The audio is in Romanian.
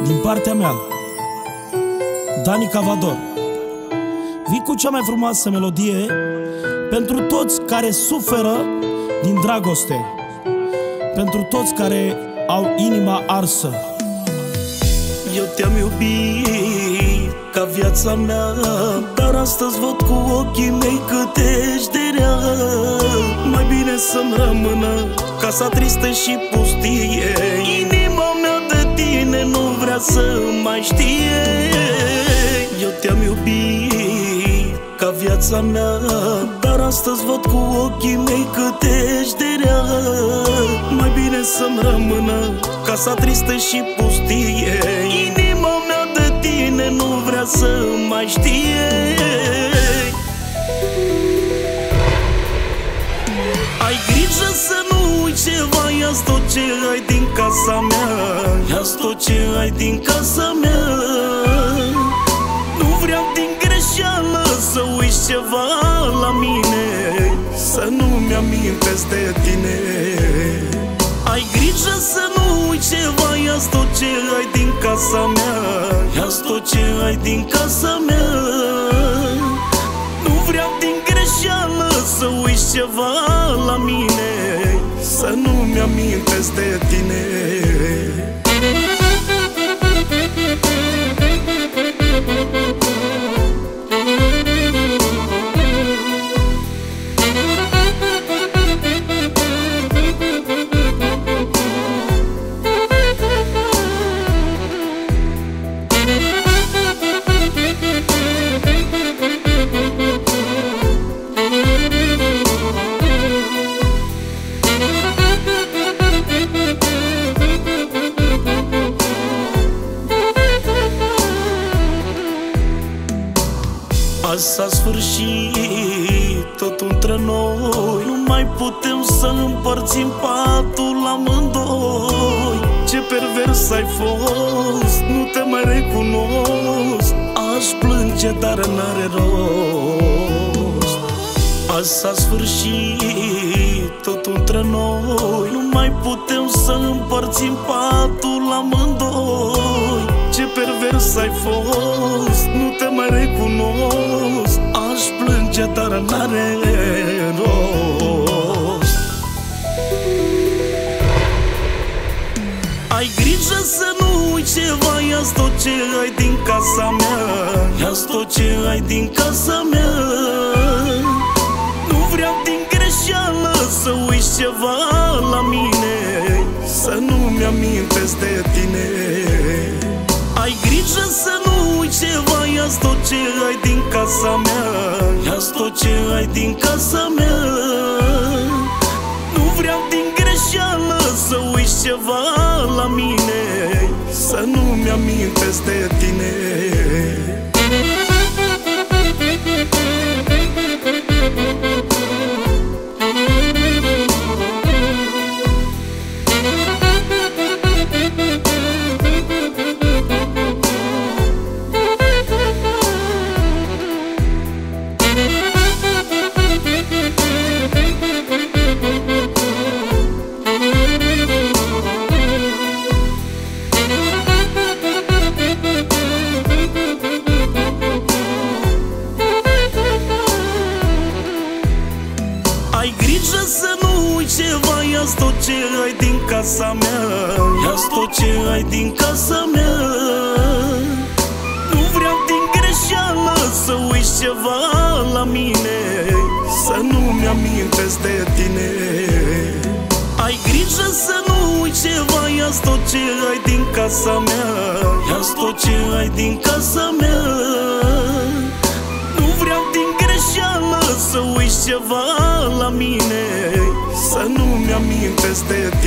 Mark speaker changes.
Speaker 1: Din partea mea, Dani Cavador, vii cu cea mai frumoasă melodie pentru toți care suferă din dragoste, pentru toți care au inima arsă.
Speaker 2: Eu te-am iubit ca viața mea, dar astăzi văd cu ochii mei cât ești de rea. Mai bine să-mi rămână casa tristă și pustie. Inima mea de tine nu vrea să mai știe. Eu te-am iubit ca viața mea, dar astăzi văd cu ochii mei cât ești de rea. Mai bine să-mi rămână casa tristă și pustie. Inima mea de tine nu vrea să mai știe. Ai grijă să nu uiți ceva, ia-ți tot ce ai din casa mea, ia-ți tot ce ai din casa mea. Nu vreau din greșeală să uiți ceva la mine, să nu-mi amintesc de tine. Ai grijă să nu uiți ceva, ia-ți tot ce ai din casa mea, ia-ți tot ce ai din casa mea. Nu vreau din greșeală să uiți ceva la mine, să nu-mi amintesc de tine. Azi s-a sfârșit totul între noi, nu mai putem să împărțim patul amândoi. Ce pervers ai fost, nu te mai recunosc. Aș plânge, dar n-are rost. Azi s-a sfârșit totul între noi, nu mai putem să împărțim patul amândoi. Ce pervers ai fost, nu te mai recunosc. Aș plânge, dar n-are rost. Ai grijă să nu uiți ceva, ia-ți tot ce ai din casa mea, ia-ți tot ce ai din casa mea. Nu vreau din greșeală să uiți ceva la mine, să nu-mi amintesc de tine. Ai grijă să nu uiți ceva, ia-ți tot ce ai din casa mea, ia-ți tot ce ai din casa mea. Nu vreau din greșeală să uiți ceva la mine, să nu-mi amintesc de tine. Ai grijă să nu uiți ceva, ia-ți tot ce ai din casa mea, ia-ți tot ce ai din casa mea. Nu vreau din greșeală să uiți ceva la mine, să nu-mi amintesc de tine. Ai grijă să nu uiți ceva, ia-ți tot ce ai din casa mea, ia-ți tot ce ai din casa mea. Nu vreau din greșeală să uiți ceva la mine, să nu-mi amintesc de